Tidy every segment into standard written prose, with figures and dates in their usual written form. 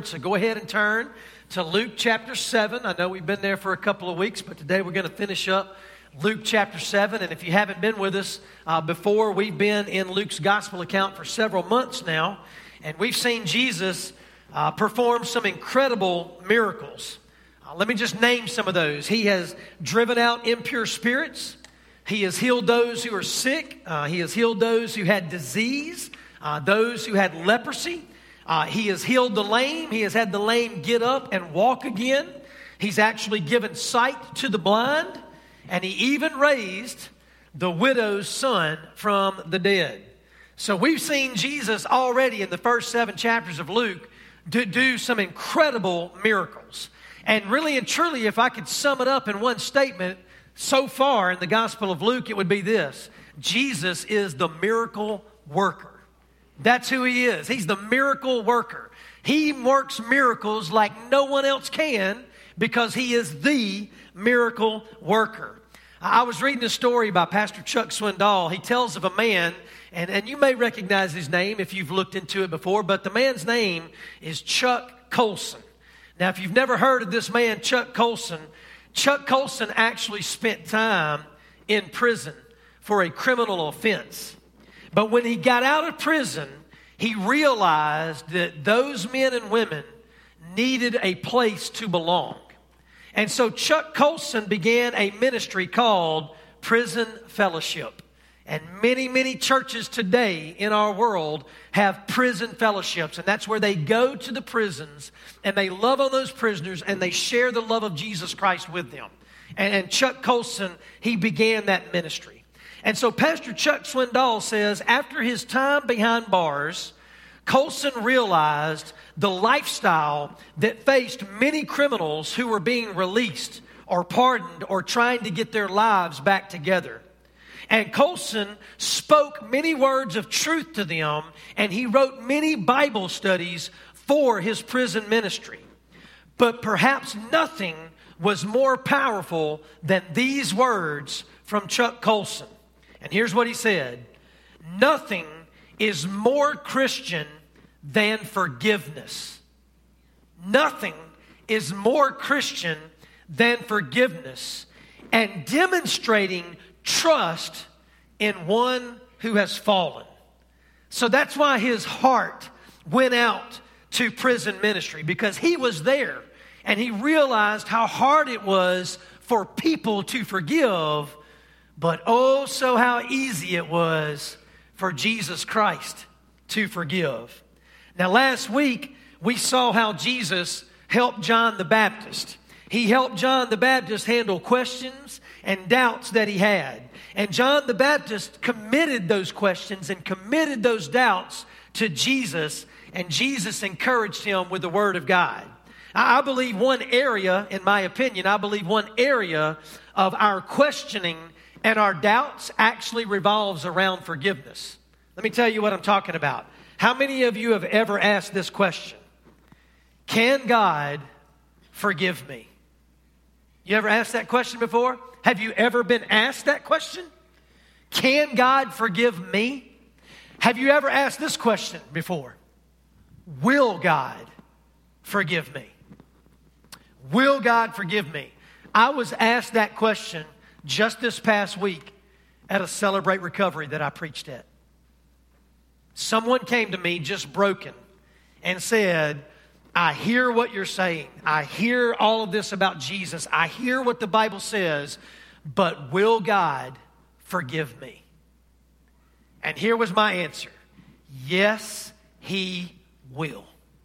word, so go ahead and turn to Luke chapter 7. I know we've been there for a couple of weeks, but today we're going to finish up Luke chapter 7. And if you haven't been with us before, we've been in Luke's gospel account for several months now, and we've seen Jesus perform some incredible miracles. Let me just name some of those. He has driven out impure spirits. He has healed those who are sick. He has healed those who had disease, those who had leprosy. He has healed the lame. He has had the lame get up and walk again. He's actually given sight to the blind. And he even raised the widow's son from the dead. So we've seen Jesus already in the first 7 chapters of Luke do some incredible miracles. And really and truly, if I could sum it up in one statement, so far in the Gospel of Luke, it would be this: Jesus is the miracle worker. That's who he is. He's the miracle worker. He works miracles like no one else can because he is the miracle worker. I was reading a story by Pastor Chuck Swindoll. He tells of a man, and you may recognize his name if you've looked into it before, but the man's name is Chuck Colson. Now, if you've never heard of this man, Chuck Colson actually spent time in prison for a criminal offense. But when he got out of prison, he realized that those men and women needed a place to belong. And so Chuck Colson began a ministry called Prison Fellowship. And many, many churches today in our world have prison fellowships. And that's where they go to the prisons and they love on those prisoners and they share the love of Jesus Christ with them. And Chuck Colson, he began that ministry. And so Pastor Chuck Swindoll says after his time behind bars, Colson realized the lifestyle that faced many criminals who were being released or pardoned or trying to get their lives back together. And Colson spoke many words of truth to them, and he wrote many Bible studies for his prison ministry. But perhaps nothing was more powerful than these words from Chuck Colson. And here's what he said: nothing is more Christian than forgiveness. Nothing is more Christian than forgiveness and demonstrating trust in one who has fallen. So that's why his heart went out to prison ministry, because he was there and he realized how hard it was for people to forgive, but oh, so how easy it was for Jesus Christ to forgive. Now, last week, we saw how Jesus helped John the Baptist. He helped John the Baptist handle questions and doubts that he had. And John the Baptist committed those questions and committed those doubts to Jesus, and Jesus encouraged him with the Word of God. I believe one area, in my opinion, one area of our questioning and our doubts actually revolves around forgiveness. Let me tell you what I'm talking about. How many of you have ever asked this question? Can God forgive me? You ever asked that question before? Have you ever been asked that question? Can God forgive me? Have you ever asked this question before? Will God forgive me? Will God forgive me? I was asked that question just this past week at a Celebrate Recovery that I preached at. Someone came to me just broken and said, I hear what you're saying. I hear all of this about Jesus. I hear what the Bible says, but will God forgive me? And here was my answer. Yes, He will.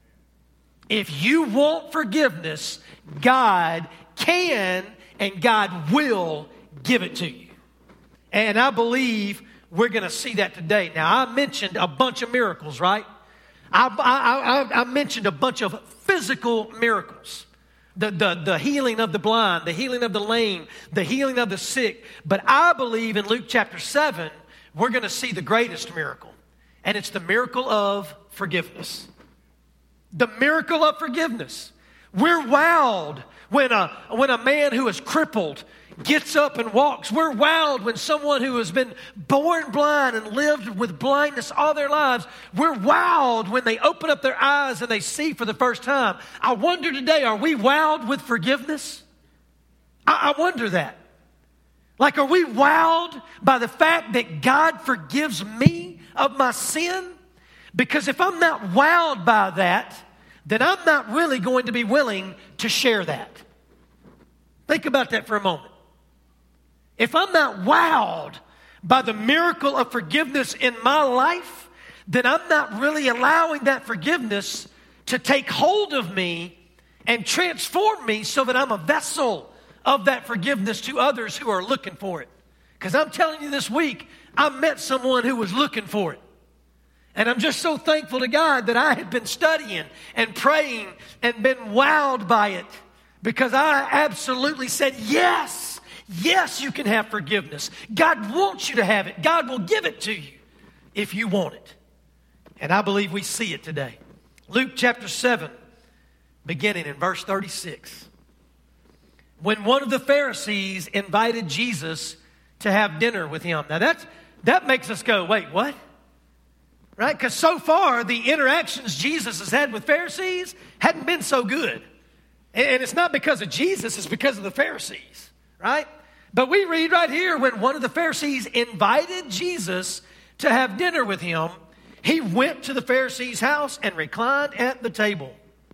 If you want forgiveness, God can and God will give it to you. And I believe we're going to see that today. Now, I mentioned a bunch of miracles, right? I mentioned a bunch of physical miracles. The healing of the blind, the healing of the lame, the healing of the sick. But I believe in Luke chapter 7, we're going to see the greatest miracle. And it's the miracle of forgiveness. The miracle of forgiveness. We're wowed when a man who is crippled gets up and walks. We're wowed when someone who has been born blind and lived with blindness all their lives, we're wowed when they open up their eyes and they see for the first time. I wonder today, are we wowed with forgiveness? I wonder that. Like, are we wowed by the fact that God forgives me of my sin? Because if I'm not wowed by that, then I'm not really going to be willing to share that. Think about that for a moment. If I'm not wowed by the miracle of forgiveness in my life, then I'm not really allowing that forgiveness to take hold of me and transform me so that I'm a vessel of that forgiveness to others who are looking for it. Because I'm telling you, this week, I met someone who was looking for it. And I'm just so thankful to God that I had been studying and praying and been wowed by it, because I absolutely said, yes, you can have forgiveness. God wants you to have it. God will give it to you if you want it. And I believe we see it today. Luke chapter 7, beginning in verse 36. When one of the Pharisees invited Jesus to have dinner with him. Now that makes us go, wait, what? Right? Because so far, the interactions Jesus has had with Pharisees hadn't been so good. And it's not because of Jesus, it's because of the Pharisees. Right? But we read right here, when one of the Pharisees invited Jesus to have dinner with him, he went to the Pharisee's house and reclined at the table.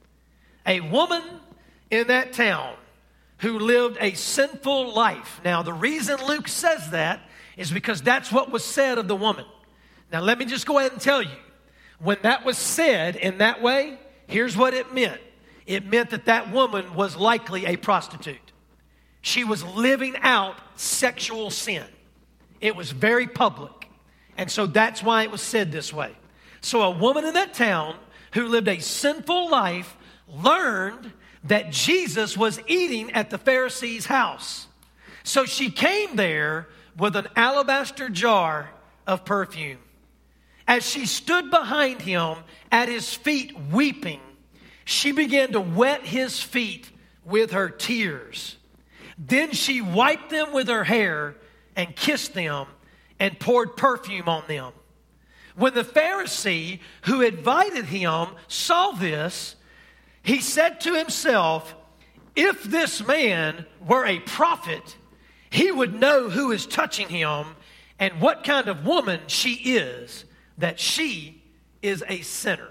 A woman in that town who lived a sinful life. Now, the reason Luke says that is because that's what was said of the woman. Now, let me just go ahead and tell you, when that was said in that way, here's what it meant. It meant that that woman was likely a prostitute. She was living out sexual sin. It was very public. And so that's why it was said this way. So a woman in that town who lived a sinful life learned that Jesus was eating at the Pharisee's house. So she came there with an alabaster jar of perfume. As she stood behind him at his feet weeping, she began to wet his feet with her tears. Then she wiped them with her hair and kissed them and poured perfume on them. When the Pharisee who invited him saw this, he said to himself, if this man were a prophet, he would know who is touching him and what kind of woman she is, that she is a sinner.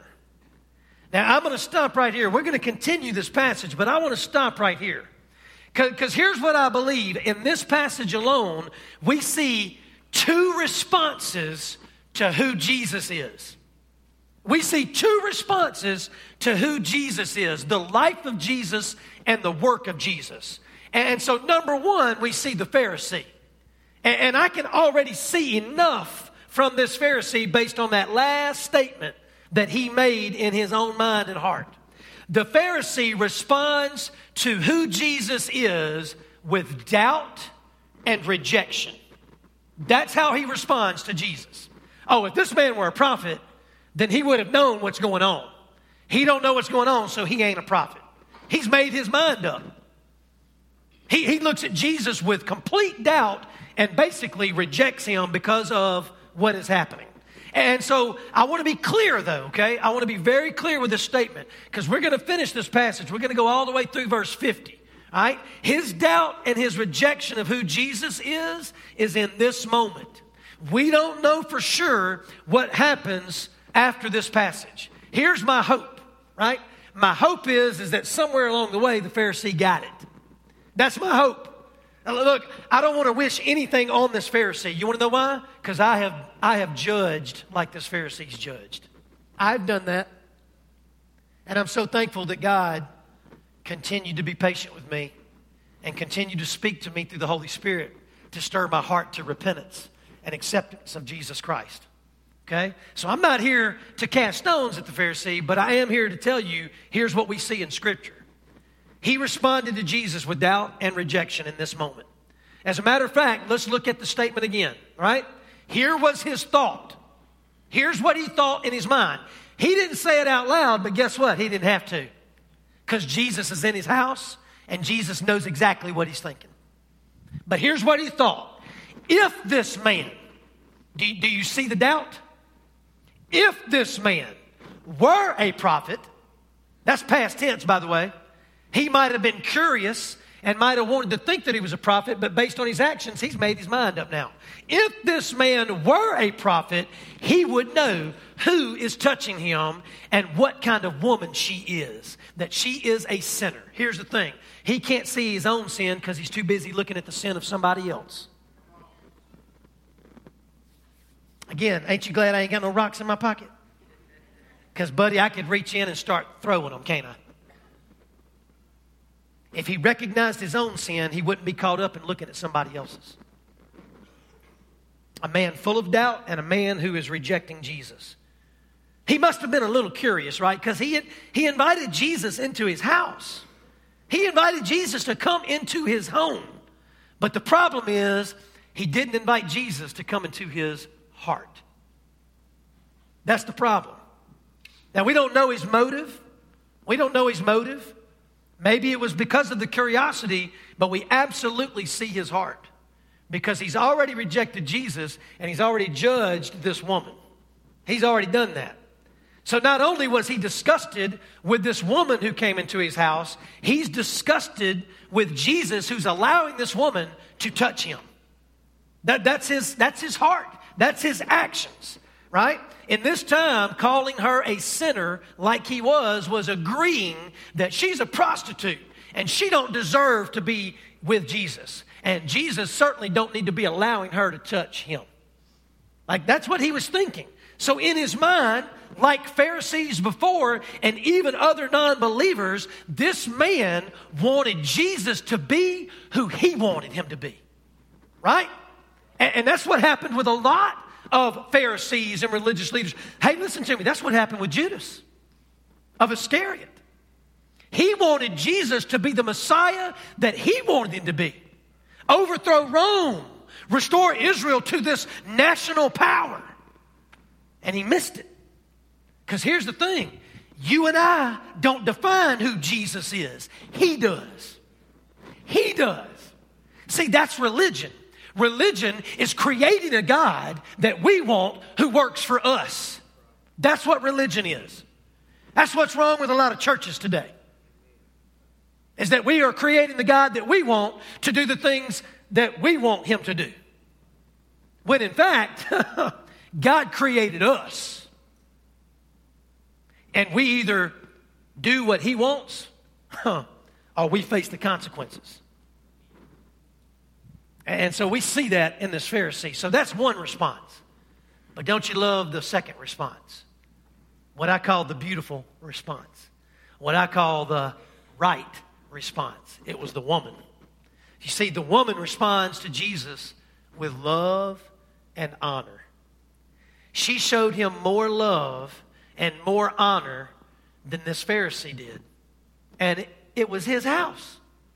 Now, I'm going to stop right here. We're going to continue this passage, but I want to stop right here. Because here's what I believe. In this passage alone, we see two responses to who Jesus is. We see two responses to who Jesus is, the life of Jesus and the work of Jesus. And so, number one, we see the Pharisee. And I can already see enough from this Pharisee based on that last statement that he made in his own mind and heart. The Pharisee responds to who Jesus is with doubt and rejection. That's how he responds to Jesus. Oh, if this man were a prophet, then he would have known what's going on. He don't know what's going on, so he ain't a prophet. He's made his mind up. He looks at Jesus with complete doubt and basically rejects him because of what is happening. And so I want to be clear, though, okay? I want to be very clear with this statement, because we're going to finish this passage. We're going to go all the way through verse 50, all right? His doubt and his rejection of who Jesus is in this moment. We don't know for sure what happens after this passage. Here's my hope, right? My hope is that somewhere along the way, the Pharisee got it. That's my hope. Now, look, I don't want to wish anything on this Pharisee. You want to know why? Because I have judged like this Pharisee's judged. I've done that. And I'm so thankful that God continued to be patient with me and continued to speak to me through the Holy Spirit to stir my heart to repentance and acceptance of Jesus Christ. Okay? So I'm not here to cast stones at the Pharisee, but I am here to tell you, here's what we see in Scripture. He responded to Jesus with doubt and rejection in this moment. As a matter of fact, let's look at the statement again, right? Here was his thought. Here's what he thought in his mind. He didn't say it out loud, but guess what? He didn't have to. Because Jesus is in his house, and Jesus knows exactly what he's thinking. But here's what he thought. If this man, do you see the doubt? If this man were a prophet, that's past tense, by the way, he might have been curious and might have wanted to think that he was a prophet, but based on his actions, he's made his mind up now. If this man were a prophet, he would know who is touching him and what kind of woman she is, that she is a sinner. Here's the thing. He can't see his own sin because he's too busy looking at the sin of somebody else. Again, ain't you glad I ain't got no rocks in my pocket? Because, buddy, I could reach in and start throwing them, can't I? If he recognized his own sin, he wouldn't be caught up in looking at somebody else's. A man full of doubt and a man who is rejecting Jesus. He must have been a little curious, right? Because he invited Jesus into his house. He invited Jesus to come into his home. But the problem is, he didn't invite Jesus to come into his heart. That's the problem. Now, we don't know his motive. We don't know his motive. Maybe it was because of the curiosity, but we absolutely see his heart. Because he's already rejected Jesus and he's already judged this woman. He's already done that. So not only was he disgusted with this woman who came into his house, he's disgusted with Jesus who's allowing this woman to touch him. That's his heart. That's his actions, right? In this time, calling her a sinner like he was agreeing that she's a prostitute and she don't deserve to be with Jesus. And Jesus certainly don't need to be allowing her to touch him. Like that's what he was thinking. So in his mind, like Pharisees before and even other non-believers, this man wanted Jesus to be who he wanted him to be, right? And that's what happened with a lot of Pharisees and religious leaders. Hey, listen to me. That's what happened with Judas of Iscariot. He wanted Jesus to be the Messiah that he wanted him to be. Overthrow Rome. Restore Israel to this national power. And he missed it. Because here's the thing. You and I don't define who Jesus is. He does. He does. See, that's religion. Religion is creating a God that we want who works for us. That's what religion is. That's what's wrong with a lot of churches today. Is that we are creating the God that we want to do the things that we want him to do. When in fact, God created us. And we either do what he wants or we face the consequences. And so we see that in this Pharisee. So that's one response. But don't you love the second response? What I call the beautiful response. What I call the right response. It was the woman. You see, the woman responds to Jesus with love and honor. She showed him more love and more honor than this Pharisee did. And it was his house.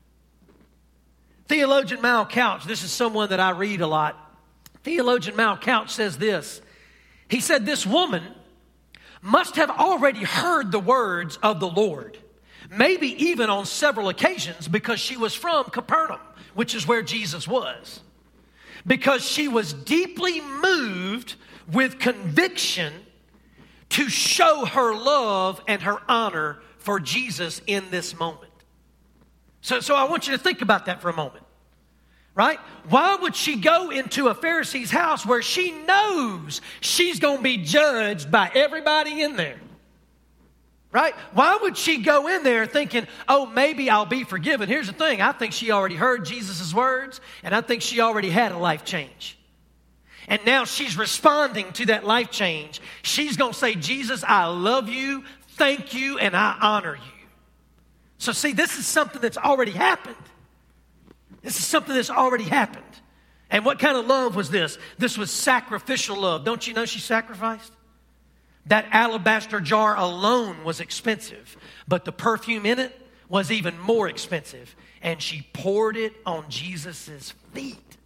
Theologian Mal Couch, this is someone that I read a lot. Theologian Mal Couch says this. He said, this woman must have already heard the words of the Lord, maybe even on several occasions because she was from Capernaum, which is where Jesus was. Because she was deeply moved with conviction to show her love and her honor for Jesus in this moment. So I want you to think about that for a moment, right? Why would she go into a Pharisee's house where she knows she's going to be judged by everybody in there, right? Why would she go in there thinking, oh, maybe I'll be forgiven? Here's the thing. I think she already heard Jesus' words, and I think she already had a life change. And now she's responding to that life change. She's going to say, Jesus, I love you, thank you, and I honor you. So see, this is something that's already happened. This is something that's already happened. And what kind of love was this? This was sacrificial love. Don't you know she sacrificed? That alabaster jar alone was expensive, but the perfume in it was even more expensive. And she poured it on Jesus' feet.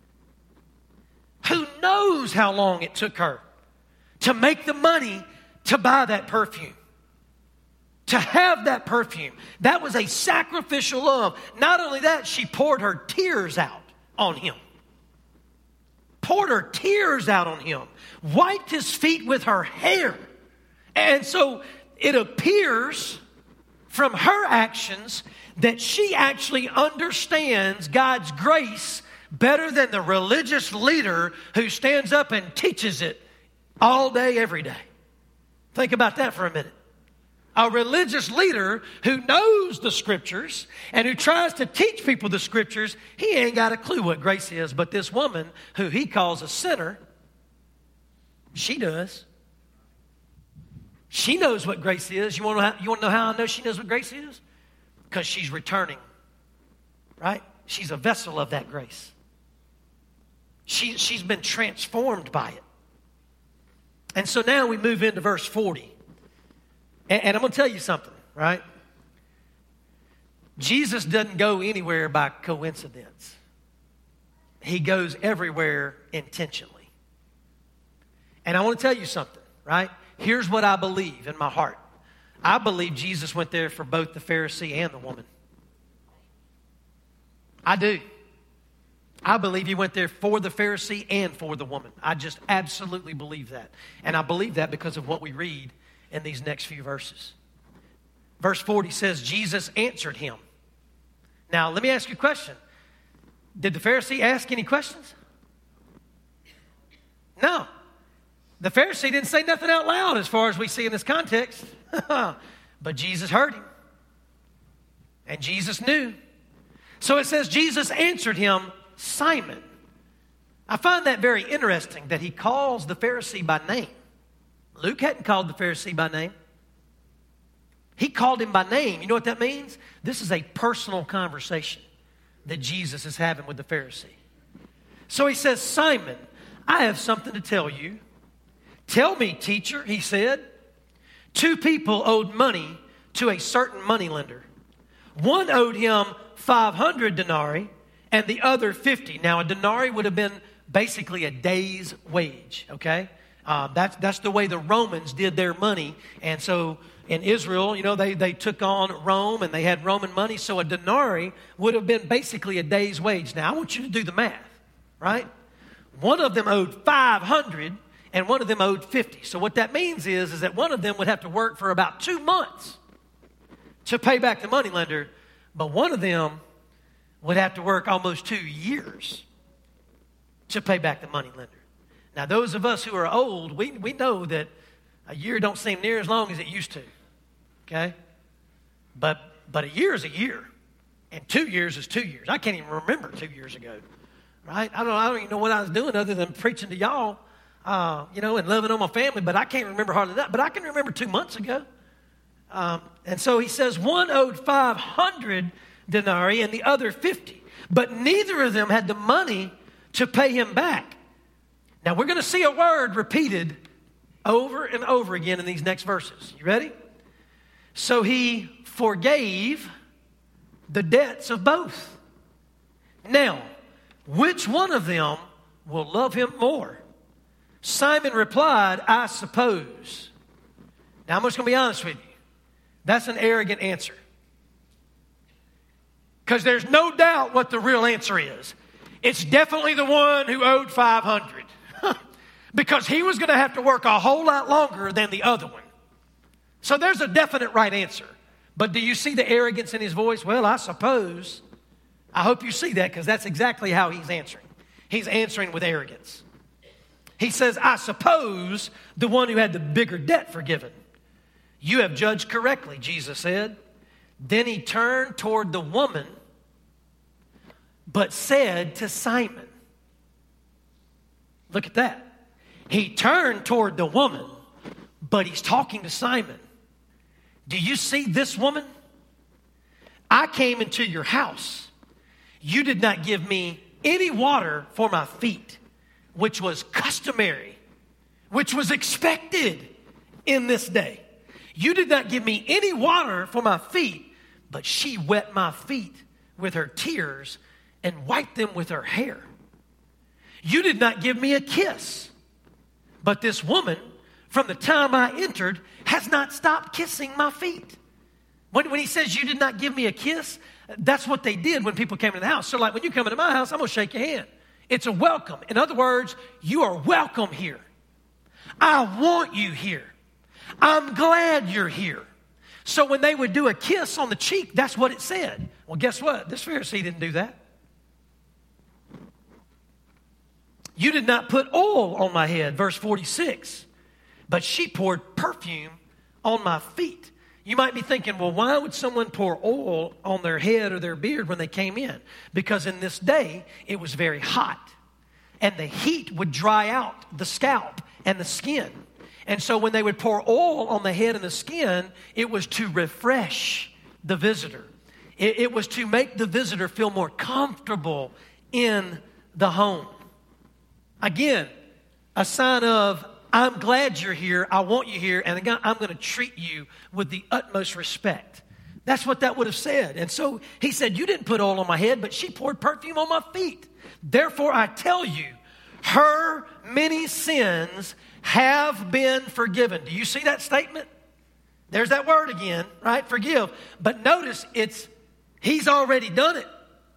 Who knows how long it took her to make the money to buy that perfume? To have that perfume. That was a sacrificial love. Not only that, she poured her tears out on him, poured her tears out on him, wiped his feet with her hair. And so it appears from her actions that she actually understands God's grace better than the religious leader who stands up and teaches it all day, every day. Think about that for a minute. A religious leader who knows the Scriptures and who tries to teach people the Scriptures, he ain't got a clue what grace is. But this woman, who he calls a sinner, she does. She knows what grace is. You want to know how I know she knows what grace is? Because she's returning, right? She's a vessel of that grace. She's been transformed by it. And so now we move into verse 40. And I'm going to tell you something, right? Jesus doesn't go anywhere by coincidence. He goes everywhere intentionally. And I want to tell you something, right? Here's what I believe in my heart. I believe Jesus went there for both the Pharisee and the woman. I do. I believe he went there for the Pharisee and for the woman. I just absolutely believe that. And I believe that because of what we read in these next few verses. Verse 40 says, Jesus answered him. Now, let me ask you a question. Did the Pharisee ask any questions? No. The Pharisee didn't say nothing out loud as far as we see in this context. But Jesus heard him. And Jesus knew. So it says, Jesus answered him, Simon. I find that very interesting that he calls the Pharisee by name. Luke hadn't called the Pharisee by name. He called him by name. You know what that means? This is a personal conversation that Jesus is having with the Pharisee. So he says, Simon, I have something to tell you. Tell me, teacher, he said. 2 people owed money to a certain moneylender. One owed him 500 denarii and the other 50. Now, a denarii would have been basically a day's wage, okay? That's the way the Romans did their money. And so in Israel, you know, they took on Rome and they had Roman money. So a denarii would have been basically a day's wage. Now, I want you to do the math, right? One of them owed 500 and one of them owed 50. So what that means is that one of them would have to work for about 2 months to pay back the moneylender. But one of them would have to work almost 2 years to pay back the moneylender. Now, those of us who are old, we know that a year don't seem near as long as it used to, okay? But a year is a year, and 2 years is 2 years. I can't even remember 2 years ago, right? I don't even know what I was doing other than preaching to y'all, and loving on my family, but I can't remember hardly that. But I can remember 2 months ago. And so he says one owed 500 denarii and the other 50, but neither of them had the money to pay him back. Now, we're going to see a word repeated over and over again in these next verses. You ready? So he forgave the debts of both. Now, which one of them will love him more? Simon replied, I suppose. Now, I'm just going to be honest with you. That's an arrogant answer. Because there's no doubt what the real answer is. It's definitely the one who owed 500. Because he was going to have to work a whole lot longer than the other one. So there's a definite right answer. But do you see the arrogance in his voice? Well, I suppose. I hope you see that because that's exactly how he's answering. He's answering with arrogance. He says, I suppose the one who had the bigger debt forgiven. You have judged correctly, Jesus said. Then he turned toward the woman, but said to Simon. Look at that. He turned toward the woman, but he's talking to Simon. Do you see this woman? I came into your house. You did not give me any water for my feet, which was customary, which was expected in this day. You did not give me any water for my feet, but she wet my feet with her tears and wiped them with her hair. You did not give me a kiss, but this woman, from the time I entered, has not stopped kissing my feet. When he says you did not give me a kiss, That's what they did when people came into the house. So like when you come into my house, I'm going to shake your hand. It's a welcome. In other words, you are welcome here. I want you here. I'm glad you're here. So when they would do a kiss on the cheek, that's what it said. Well, guess what? This Pharisee didn't do that. You did not put oil on my head, verse 46, but she poured perfume on my feet. You might be thinking, well, why would someone pour oil on their head or their beard when they came in? Because in this day, it was very hot. And the heat would dry out the scalp and the skin. And so when they would pour oil on the head and the skin, it was to refresh the visitor. It was to make the visitor feel more comfortable in the home. Again, a sign of, I'm glad you're here, I want you here, and I'm going to treat you with the utmost respect. That's what that would have said. And so he said, you didn't put oil on my head, but she poured perfume on my feet. Therefore, I tell you, her many sins have been forgiven. Do you see that statement? There's that word again, right? Forgive. But notice he's already done it.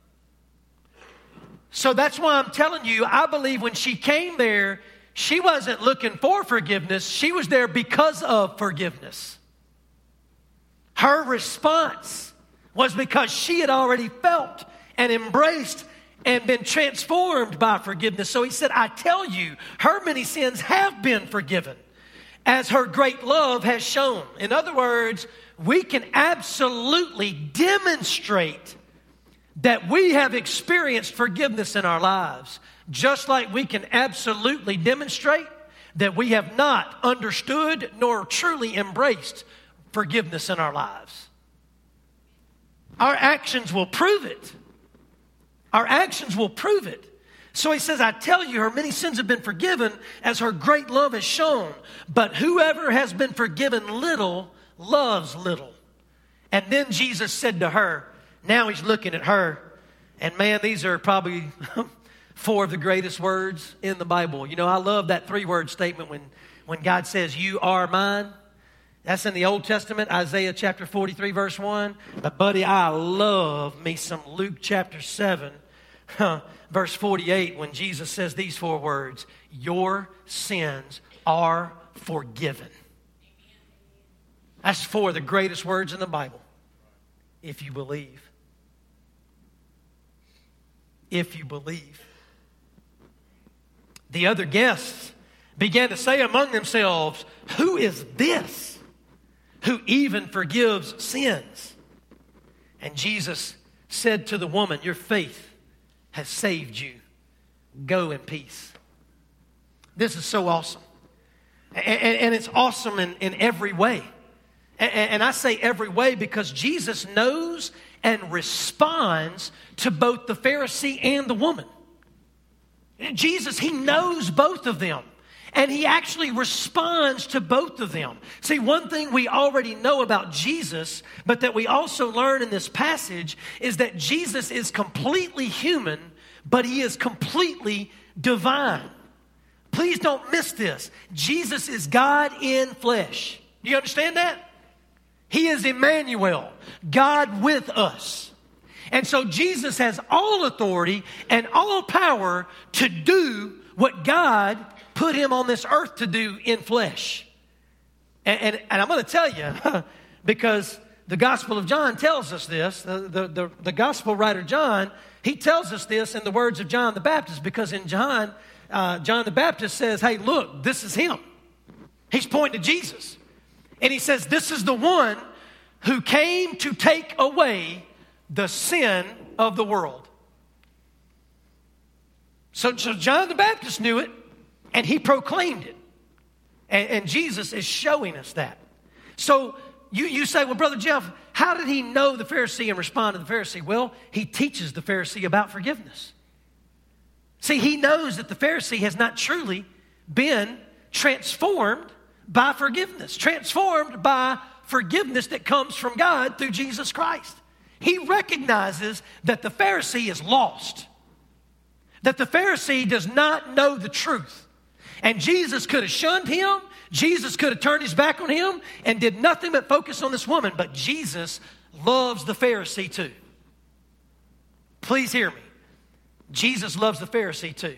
So that's why I'm telling you, I believe when she came there, she wasn't looking for forgiveness. She was there because of forgiveness. Her response was because she had already felt and embraced and been transformed by forgiveness. So he said, I tell you, her many sins have been forgiven, as her great love has shown. In other words, we can absolutely demonstrate that we have experienced forgiveness in our lives, just like we can absolutely demonstrate that we have not understood nor truly embraced forgiveness in our lives. Our actions will prove it. Our actions will prove it. So he says, I tell you, her many sins have been forgiven as her great love has shown. But whoever has been forgiven little loves little. And then Jesus said to her, now he's looking at her, and man, these are probably 4 of the greatest words in the Bible. You know, I love that 3-word statement when God says, you are mine. That's in the Old Testament, Isaiah chapter 43, verse 1. But buddy, I love me some Luke chapter 7, verse 48, when Jesus says these 4 words, your sins are forgiven. That's 4 of the greatest words in the Bible, if you believe. If you believe. The other guests began to say among themselves, who is this who even forgives sins? And Jesus said to the woman, your faith has saved you. Go in peace. This is so awesome. And it's awesome in every way. And I say every way because Jesus knows and responds to both the Pharisee and the woman. Jesus, he knows both of them. And he actually responds to both of them. See, one thing we already know about Jesus, but that we also learn in this passage, is that Jesus is completely human, but he is completely divine. Please don't miss this. Jesus is God in flesh. Do you understand that? He is Emmanuel, God with us. And so Jesus has all authority and all power to do what God put him on this earth to do in flesh. And I'm going to tell you, because the Gospel of John tells us this, the Gospel writer John, he tells us this in the words of John the Baptist, because in John the Baptist says, hey, look, this is him. He's pointing to Jesus. And he says, this is the one who came to take away the sin of the world. So John the Baptist knew it, and he proclaimed it. And Jesus is showing us that. So you say, well, Brother Jeff, how did he know the Pharisee and respond to the Pharisee? Well, he teaches the Pharisee about forgiveness. See, he knows that the Pharisee has not truly been transformed by forgiveness, transformed by forgiveness that comes from God through Jesus Christ. He recognizes that the Pharisee is lost, that the Pharisee does not know the truth. And Jesus could have shunned him. Jesus could have turned his back on him and did nothing but focus on this woman. But Jesus loves the Pharisee too. Please hear me. Jesus loves the Pharisee too.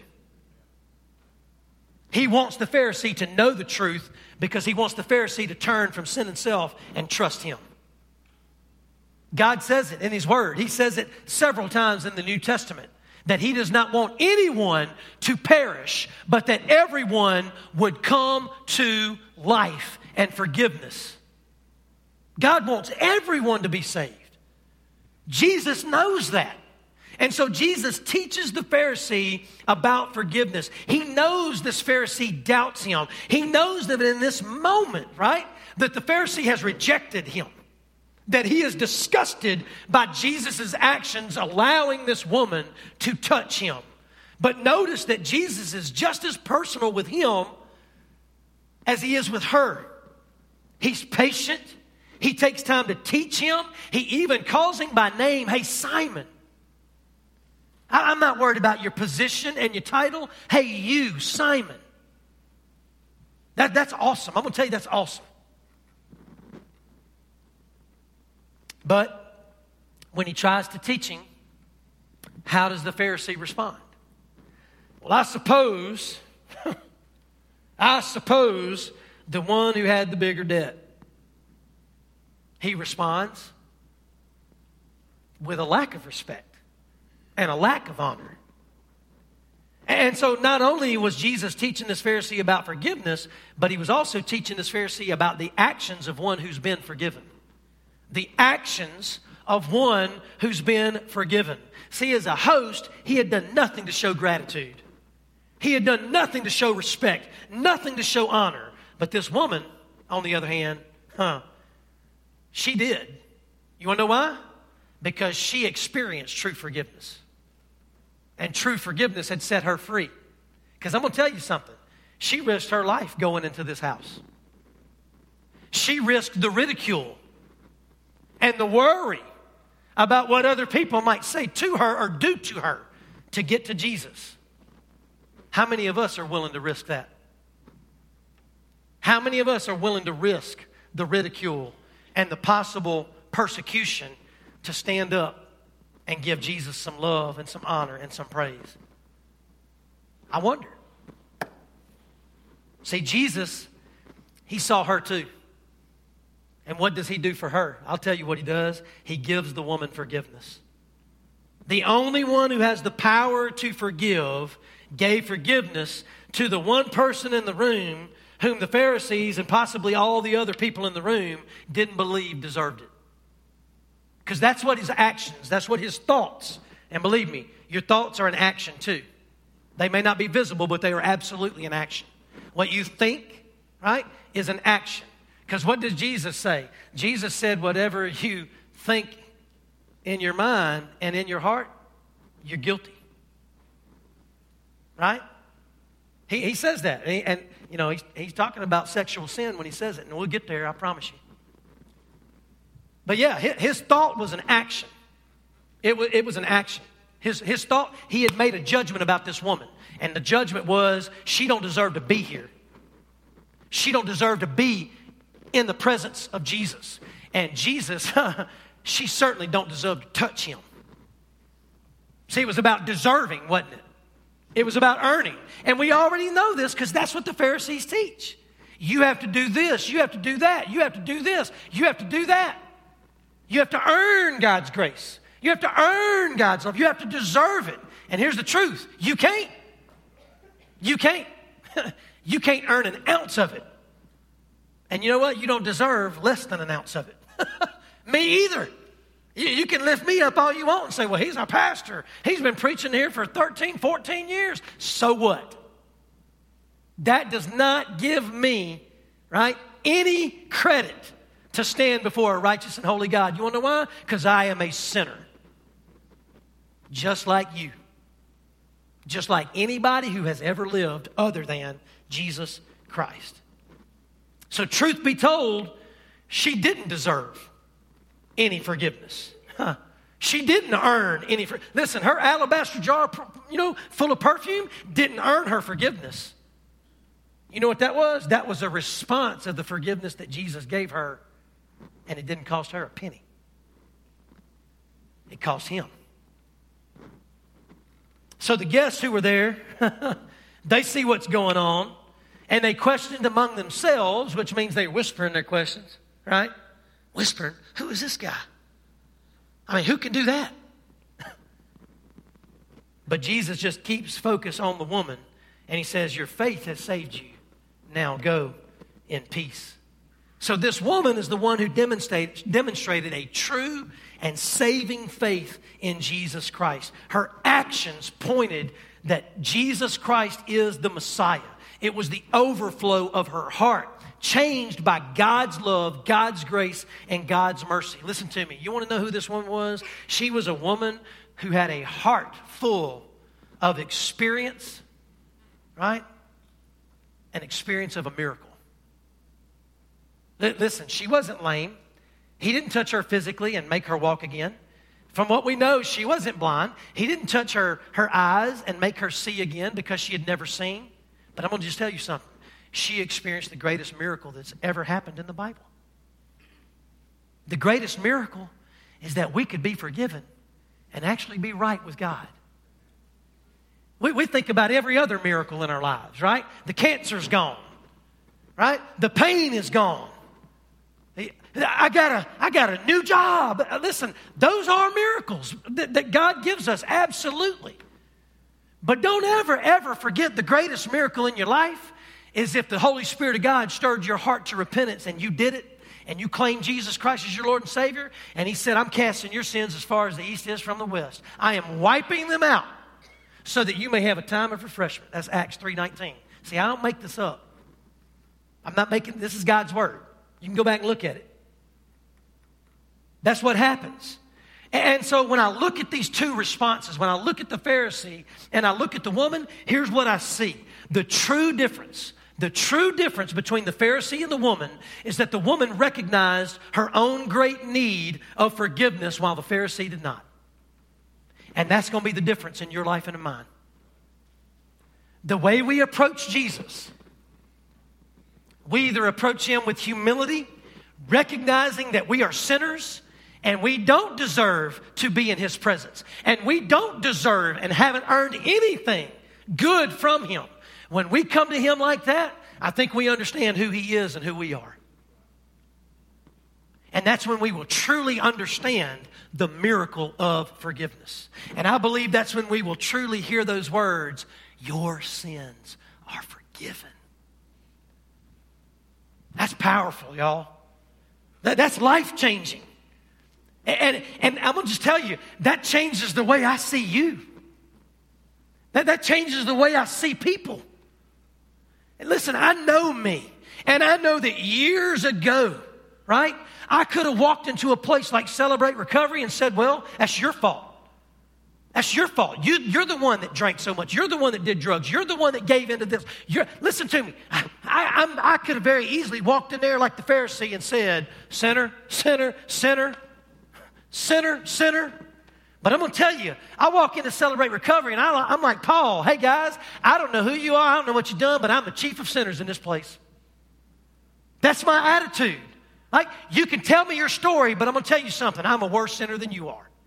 He wants the Pharisee to know the truth because he wants the Pharisee to turn from sin and self and trust him. God says it in His Word. He says it several times in the New Testament, that He does not want anyone to perish, but that everyone would come to life and forgiveness. God wants everyone to be saved. Jesus knows that. And so Jesus teaches the Pharisee about forgiveness. He knows this Pharisee doubts Him. He knows that in this moment, right, that the Pharisee has rejected Him, that he is disgusted by Jesus' actions allowing this woman to touch him. But notice that Jesus is just as personal with him as He is with her. He's patient. He takes time to teach him. He even calls him by name. Hey, Simon. I'm not worried about your position and your title. Hey, you, Simon. That's awesome. I'm going to tell you that's awesome. But when he tries to teach him, how does the Pharisee respond? Well, I suppose the one who had the bigger debt. He responds with a lack of respect and a lack of honor. And so not only was Jesus teaching this Pharisee about forgiveness, but He was also teaching this Pharisee about the actions of one who's been forgiven. The actions of one who's been forgiven. See, as a host, he had done nothing to show gratitude. He had done nothing to show respect, nothing to show honor. But this woman, on the other hand, she did. You want to know why? Because she experienced true forgiveness. And true forgiveness had set her free. Because I'm going to tell you something. She risked her life going into this house. She risked the ridicule and the worry about what other people might say to her or do to her to get to Jesus. How many of us are willing to risk that? How many of us are willing to risk the ridicule and the possible persecution to stand up and give Jesus some love and some honor and some praise? I wonder. See, Jesus, He saw her too. And what does He do for her? I'll tell you what He does. He gives the woman forgiveness. The only one who has the power to forgive gave forgiveness to the one person in the room whom the Pharisees and possibly all the other people in the room didn't believe deserved it. Because that's what his actions, that's what his thoughts. And believe me, your thoughts are an action too. They may not be visible, but they are absolutely an action. What you think, right, is an action. Because what does Jesus say? Jesus said, whatever you think in your mind and in your heart, you're guilty. Right? He says that. And you know, he's talking about sexual sin when he says it. And we'll get there, I promise you. But yeah, his thought was an action. It was an action. His thought, he had made a judgment about this woman. And the judgment was, she don't deserve to be here. She don't deserve to be in the presence of Jesus. And Jesus, she certainly don't deserve to touch him. See, it was about deserving, wasn't it? It was about earning. And we already know this because that's what the Pharisees teach. You have to do this. You have to do that. You have to do this. You have to do that. You have to earn God's grace. You have to earn God's love. You have to deserve it. And here's the truth. You can't. You can't. You can't earn an ounce of it. And you know what? You don't deserve less than an ounce of it. Me either. You can lift me up all you want and say, well, he's our pastor. He's been preaching here for 13, 14 years. So what? That does not give me, right, any credit to stand before a righteous and holy God. You want to know why? Because I am a sinner. Just like you. Just like anybody who has ever lived other than Jesus Christ. So truth be told, she didn't deserve any forgiveness. She didn't earn any. Listen, her alabaster jar, full of perfume, didn't earn her forgiveness. You know what that was? That was a response of the forgiveness that Jesus gave her, and it didn't cost her a penny. It cost him. So the guests who were there, they see what's going on, and they questioned among themselves, which means they're whispering their questions, right? Whispering, who is this guy? I mean, who can do that? But Jesus just keeps focus on the woman, and he says, your faith has saved you. Now go in peace. So this woman is the one who demonstrated a true and saving faith in Jesus Christ. Her actions pointed that Jesus Christ is the Messiah. It was the overflow of her heart, changed by God's love, God's grace, and God's mercy. Listen to me. You want to know who this woman was? She was a woman who had a heart full of experience, right? An experience of a miracle. Listen, she wasn't lame. He didn't touch her physically and make her walk again. From what we know, she wasn't blind. He didn't touch her eyes and make her see again because she had never seen. But I'm going to just tell you something. She experienced the greatest miracle that's ever happened in the Bible. The greatest miracle is that we could be forgiven and actually be right with God. We think about every other miracle in our lives, right? The cancer's gone, right? The pain is gone. I got a new job. Listen, those are miracles that God gives us, absolutely. But don't ever forget the greatest miracle in your life is if the Holy Spirit of God stirred your heart to repentance and you did it and you claimed Jesus Christ as your Lord and Savior, and he said, I'm casting your sins as far as the east is from the west. I am wiping them out so that you may have a time of refreshment. That's Acts 3:19. See, I don't make this up. This is God's word. You can go back and look at it. That's what happens. And so when I look at these two responses, when I look at the Pharisee and I look at the woman, here's what I see. The true difference between the Pharisee and the woman is that the woman recognized her own great need of forgiveness while the Pharisee did not. And that's going to be the difference in your life and in mine. The way we approach Jesus, we either approach him with humility, recognizing that we are sinners and we don't deserve to be in his presence. And we don't deserve and haven't earned anything good from him. When we come to him like that, I think we understand who he is and who we are. And that's when we will truly understand the miracle of forgiveness. And I believe that's when we will truly hear those words, your sins are forgiven. That's powerful, y'all. That's life-changing. And I'm going to just tell you, that changes the way I see you. That changes the way I see people. And listen, I know me. And I know that years ago, right, I could have walked into a place like Celebrate Recovery and said, well, that's your fault. That's your fault. You're the one that drank so much. You're the one that did drugs. You're the one that gave into this. Listen to me. I could have very easily walked in there like the Pharisee and said, sinner, sinner, sinner, sinner, sinner. But I'm going to tell you, I walk in to Celebrate Recovery and I'm like Paul. Hey guys, I don't know who you are. I don't know what you've done, but I'm the chief of sinners in this place. That's my attitude. Like, you can tell me your story, but I'm going to tell you something. I'm a worse sinner than you are.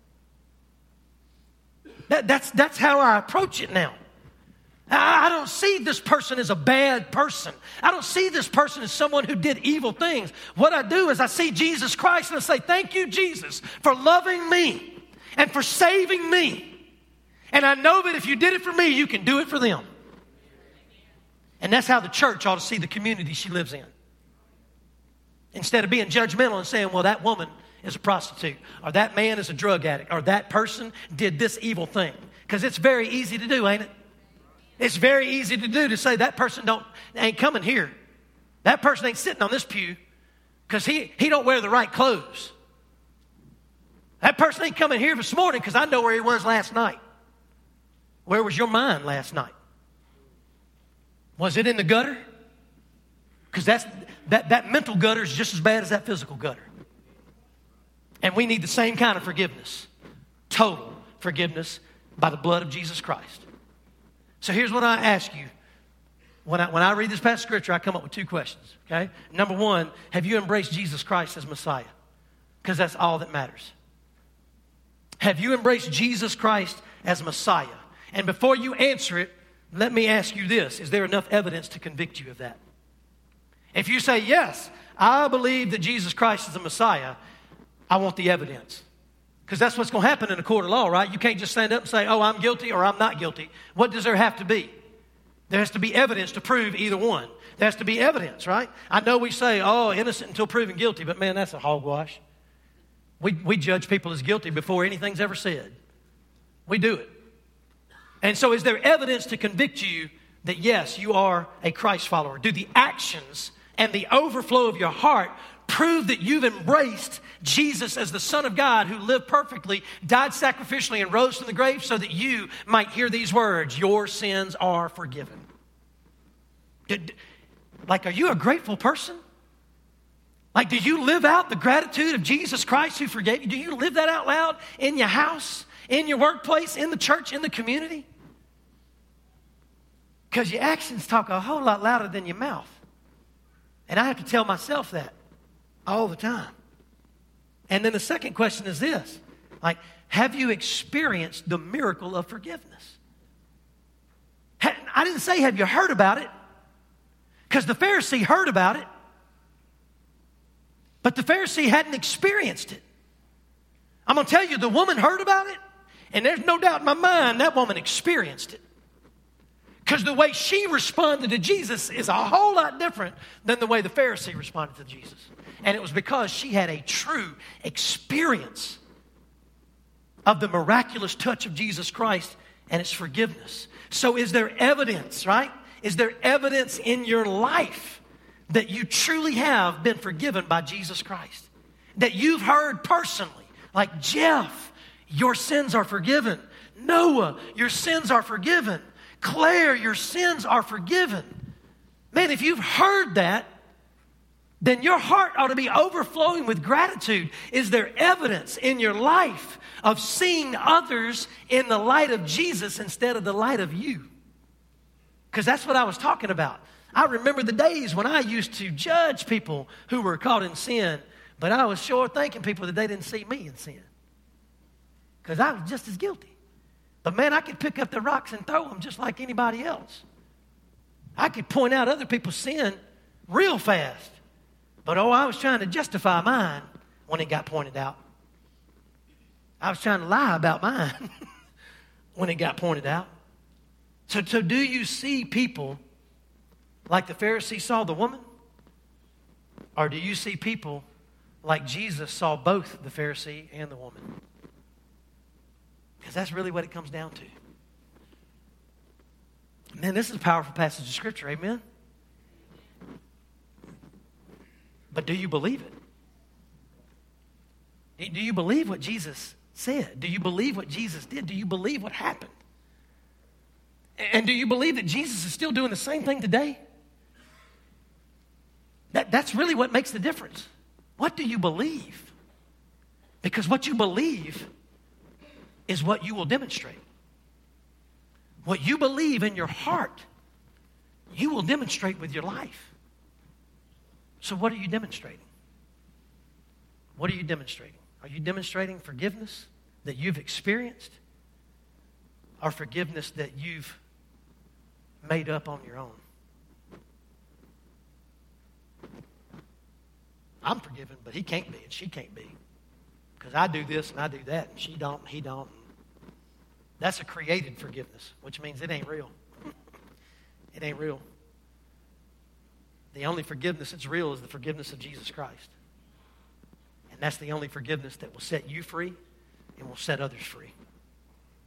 That's how I approach it now. I don't see this person as a bad person. I don't see this person as someone who did evil things. What I do is I see Jesus Christ and I say, thank you, Jesus, for loving me and for saving me. And I know that if you did it for me, you can do it for them. And that's how the church ought to see the community she lives in. Instead of being judgmental and saying, well, that woman is a prostitute, or that man is a drug addict, or that person did this evil thing. Because it's very easy to do, ain't it? It's very easy to do to say that person ain't coming here. That person ain't sitting on this pew because he don't wear the right clothes. That person ain't coming here this morning because I know where he was last night. Where was your mind last night? Was it in the gutter? Because that mental gutter is just as bad as that physical gutter. And we need the same kind of forgiveness. Total forgiveness by the blood of Jesus Christ. So here's what I ask you. When I read this passage of Scripture, I come up with two questions. Okay? Number one, have you embraced Jesus Christ as Messiah? Because that's all that matters. Have you embraced Jesus Christ as Messiah? And before you answer it, let me ask you this. Is there enough evidence to convict you of that? If you say, yes, I believe that Jesus Christ is the Messiah, I want the evidence. Because that's what's going to happen in a court of law, right? You can't just stand up and say, oh, I'm guilty or I'm not guilty. What does there have to be? There has to be evidence to prove either one. There has to be evidence, right? I know we say, oh, innocent until proven guilty, but man, that's a hogwash. We judge people as guilty before anything's ever said. We do it. And so is there evidence to convict you that, yes, you are a Christ follower? Do the actions and the overflow of your heart prove that you've embraced Jesus as the Son of God who lived perfectly, died sacrificially, and rose from the grave so that you might hear these words, your sins are forgiven? Like, are you a grateful person? Like, do you live out the gratitude of Jesus Christ who forgave you? Do you live that out loud in your house, in your workplace, in the church, in the community? Because your actions talk a whole lot louder than your mouth. And I have to tell myself that all the time. And then the second question is this. Like, have you experienced the miracle of forgiveness? I didn't say have you heard about it. Because the Pharisee heard about it. But the Pharisee hadn't experienced it. I'm going to tell you, the woman heard about it. And there's no doubt in my mind that woman experienced it. Because the way she responded to Jesus is a whole lot different than the way the Pharisee responded to Jesus. And it was because she had a true experience of the miraculous touch of Jesus Christ and its forgiveness. So is there evidence, right? Is there evidence in your life that you truly have been forgiven by Jesus Christ? That you've heard personally, like Jeff, your sins are forgiven. Noah, your sins are forgiven. Claire, your sins are forgiven. Man, if you've heard that, then your heart ought to be overflowing with gratitude. Is there evidence in your life of seeing others in the light of Jesus instead of the light of you? Because that's what I was talking about. I remember the days when I used to judge people who were caught in sin, but I was sure thanking people that they didn't see me in sin. Because I was just as guilty. But man, I could pick up the rocks and throw them just like anybody else. I could point out other people's sin real fast. But I was trying to justify mine when it got pointed out. I was trying to lie about mine when it got pointed out. So do you see people like the Pharisee saw the woman? Or do you see people like Jesus saw both the Pharisee and the woman? Because that's really what it comes down to. Man, this is a powerful passage of Scripture, amen? But do you believe it? Do you believe what Jesus said? Do you believe what Jesus did? Do you believe what happened? And do you believe that Jesus is still doing the same thing today? That's really what makes the difference. What do you believe? Because what you believe is what you will demonstrate. What you believe in your heart, you will demonstrate with your life. So what are you demonstrating? What are you demonstrating? Are you demonstrating forgiveness that you've experienced, or forgiveness that you've made up on your own? I'm forgiven, but he can't be and she can't be. Because I do this and I do that, and she don't, he don't. That's a created forgiveness, which means it ain't real. It ain't real. The only forgiveness that's real is the forgiveness of Jesus Christ. And that's the only forgiveness that will set you free and will set others free.